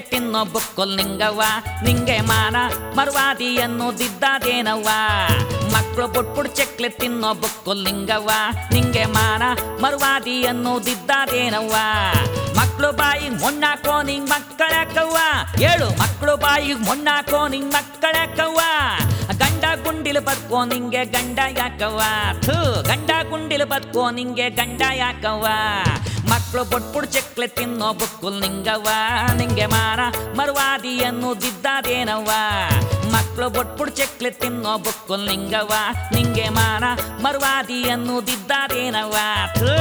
ತಿನ್ನೋ ಬುಕ್ಕುಲ್ ನಿಂಗವ್ವ ನಿಂಗೆ ಮಾನ ಮರ್ವಾದಿ ಅನ್ನೋದಿದ್ದಾದೇನವ್ವ ಮಕ್ಕಳು ಬುಟ್ಬುಡ್ ಚಕ್ಲೆ ತಿನ್ನೋ ಬುಕ್ಕುಲ್ ನಿಂಗವ್ವ ನಿಂಗೆ ಮಾನ ಮರ್ವಾದಿ ಅನ್ನೋದಿದ್ದಾದೇನವ್ವ ಮಕ್ಕಳು ಬಾಯಿಗೆ ಮೊಣ್ಣಾಕೋ ನಿಂಗ್ ಮಕ್ಕಳಕ್ಕವ್ವ ಹೇಳು ಮಕ್ಕಳು ಬಾಯಿಗೆ ಮೊಣ್ಣಾಕೋ ನಿಂಗ್ ಮಕ್ಕಳಕ್ಕವ್ವ ಗಂಡ ಗುಂಡಿಲು ಬದುಕೋ ನಿಂಗೆ ಗಂಡ ಯಾಕವ್ವ ಥೂ ಗಂಡ ಗುಂಡಿಲು ಬದುಕೋ ನಿಂಗೆ ಗಂಡ ಯಾಕವ್ವ ಮಕ್ಕಳು ಬುಟ್ಬುಡ್ ಚಕ್ಲೆ ತಿನ್ನೋ ಬುಕ್ಕುಲ್ ನಿಂಗವ್ವ ನಿಂಗೆ ಮಾನ ಮರ್ವಾದಿ ಅನ್ನೋದಿದ್ದಾದೇನವ್ವ ಮಕ್ಕಳು ಬುಟ್ಬುಡ್ ಚಕ್ಲೆ ತಿನ್ನೋ ಬುಕ್ಕುಲ್ ನಿಂಗವ್ವ ನಿಂಗೆ ಮಾನ ಮರ್ವಾದಿ ಅನ್ನೋದಿದ್ದಾದೇನವ್ವ ಥೂ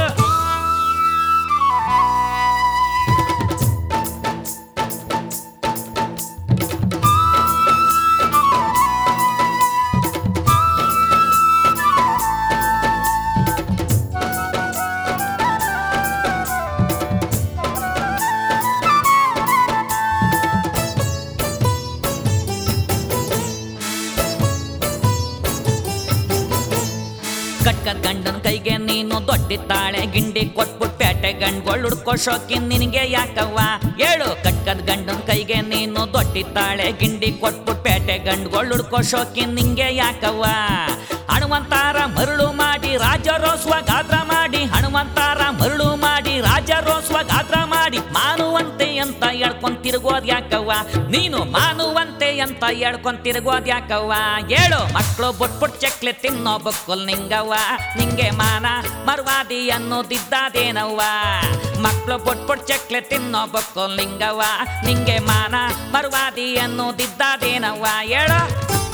ಕಟ್ಕದ್ ಗಂಡನ ಕೈಗೆ ನೀನು ದೊಡ್ಡಿತ್ತಾಳೆ ಗಿಂಡಿ ಕೊಟ್ಬಿಟ್ಟು ಪೇಟೆ ಗಂಡ್ಗಳು ಹುಡ್ಕೋ ಶೋಕಿ ನಿನಗೆ ಯಾಕವ್ವ ಹೇಳು ಕಟ್ಕದ್ ಗಂಡನ ಕೈಗೆ ನೀನು ದೊಡ್ಡಿತ್ತಾಳೆ ಗಿಂಡಿ ಕೊಟ್ಬಿಟ್ಟು ಪೇಟೆ ಗಂಡ್ಗಳು ಹುಡ್ಕೋ ಶೋಕಿ ನಿಂಗೆ ಯಾಕವ್ವ ಹನುಮಂತಾರ ಮರುಳು ಮಾಡಿ ರಾಜರೋಸ್ವ ಗಾತ್ರ ಮಾಡಿ ಹನುಮಂತಾರ ಮರುಳು ಮಾಡಿ ರಾಜರೋಸ್ವ ಗಾತ್ರ ಮಾಡಿ ಮಾನುವಂತೆ ಅಂತ ಹೇಳ್ಕೊಂಡ್ ತಿರುಗೋದ್ ಯಾಕವ್ವ ನೀನು ಮಾನುವಂತೆ ಅಂತ ಹೇಳ್ಕೊಂಡ್ ತಿರುಗೋದ್ ಯಾಕವ್ವ ಹೇಳು ಮಕ್ಕಳು ಬುಟ್ಬುಟ್ ಚಕ್ಲೆ ತಿನ್ನೋ ಬುಕ್ಕುಲ್ ನಿಂಗವ್ವ ನಿಂಗೆ ಮಾನ ಮರ್ವಾದಿ ಅನ್ನೋದಿದ್ದಾದೇನವ್ವ ಮಕ್ಕಳು ಬುಟ್ಬುಟ್ ಚಕ್ಲೆ ತಿನ್ನೋ ಬುಕ್ಕುಲ್ ನಿಂಗವ್ವ ನಿಂಗೆ ಮಾನ ಮರ್ವಾದಿ ಅನ್ನೋದಿದ್ದಾದೇನವ್ವ ಹೇಳು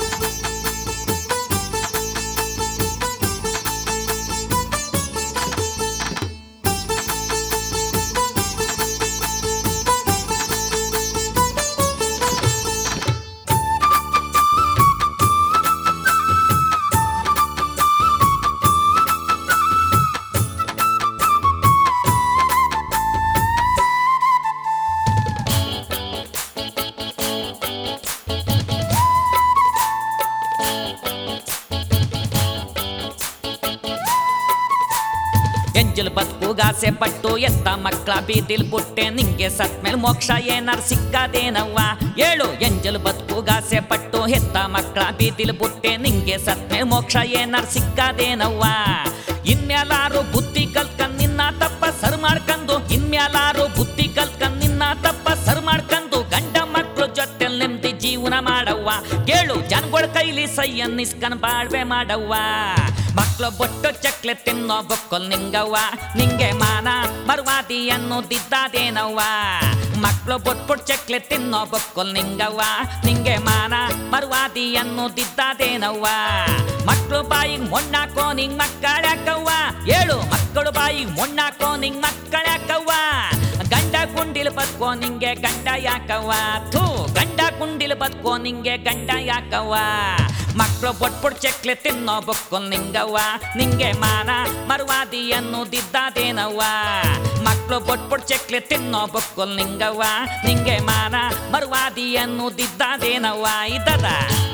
ಎಂಜಲ್ ಬದುಕುಗಾಸೆ ಪಟ್ಟು ಎತ್ತ ಮಕ್ಕಳ ಬೀದಿಲ್ ಬುಟ್ಟೆ ನಿಂಗೆ ಸತ್ಮೇಲೆ ಮೋಕ್ಷ ಏನಾರು ಸಿಕ್ಕದೇನವ್ವ ಹೇಳು ಎಂಜಲ್ ಬದುಕುಗಾಸೆ ಪಟ್ಟು ಎತ್ತ ಮಕ್ಕಳ ಬೀದಿಲ್ ಬುಟ್ಟೆ ನಿಂಗೆ ಸತ್ಮೇಲೆ ಮೋಕ್ಷ ಏನಾರು ಸಿಕ್ಕದೇನವ್ವ ಇನ್ಮ್ಯಾಲಾರು ಬುದ್ಧಿ ಕಲ್ತ್ಕಂಡ್ ನಿನ್ನ ತಪ್ಪ ಸರ್ ಮಾಡ್ಕಂದು ಇನ್ಮ್ಯಾಲಾರು ಬುದ್ಧಿ ಕಲ್ತ್ಕಂಡ್ ನಿನ್ನ ತಪ್ಪ ಸರ್ ಮಾಡ್ಕಂದು ಗಂಡ ಮಕ್ಕಳು ಜೊತೆ ನೆಮ್ಮದಿ ಜೀವನ ಮಾಡವ್ವ ಕೇಳು ಜನಗಳ ಕೈಲಿ ಸೈ ಅನ್ನಿಸ್ಕನ್ ಬಾಳ್ವೆ ಮಾಡವ್ವ ಮಕ್ಕಳು ಬೊಟ್ಟು ಚಕ್ಲೆ ತಿನ್ನೋ ಬುಕ್ಕುಲ್ ನಿಂಗವ್ವ ನಿಂಗೆ ಮಾನ ಮರ್ವಾದಿ ಅನ್ನೋದಿದ್ದಾದೇನವ್ವ ಮಕ್ಕಳು ಬುಟ್ಬುಟ್ ಚಕ್ಲೆ ತಿನ್ನೋ ಬುಕ್ಕುಲ್ ನಿಂಗವ್ವ ನಿಂಗೆ ಮಾನ ಮರ್ವಾದಿ ಅನ್ನೋದಿದ್ದಾದೇನವ್ವ ಮಕ್ಕಳು ಬಾಯಿಗೆ ಮೊಣ್ಣಾಕೋ ನಿಂಗ್ ಮಕ್ಕಳ್ಯಾಕವ್ವ ಹೇಳು ಮಕ್ಕಳು ಬಾಯಿಗೆ ಮೊಣ್ಣಾಕೋ ನಿಂಗ್ ಮಕ್ಕಳ್ಯಾಕವ್ವ ಗಂಡ ಗುಂಡಿಲ್ ಬದುಕೋ ನಿಂಗೆ ಗಂಡ ಯಾಕವ್ವ ಥೂ ಗಂಡ ಗುಂಡಿಲ್ ಬದುಕೋ ನಿಂಗೆ ಗಂಡ ಯಾಕವ್ವ ಮಕ್ಕಳು ಬುಟ್ಬುಟ್ ಚಕ್ಲೆ ತಿನ್ನೋ ಬುಕ್ಕುಲ್ ನಿಂಗವ್ವ ನಿಂಗೆ ಮಾನ ಮರ್ವಾದಿ ಅನ್ನೋದಿದ್ದಾದೇನವ್ವ ಮಕ್ಕಳು ಬುಟ್ಬುಟ್ ಚಕ್ಲೆ ತಿನ್ನೋ ಬುಕ್ಕುಲ್ ನಿಂಗವ್ವ ನಿಂಗೆ ಮಾನ ಮರ್ವಾದಿ ಅನ್ನೋದಿದ್ದಾದೇನವ್ವ ಇದ್ದದ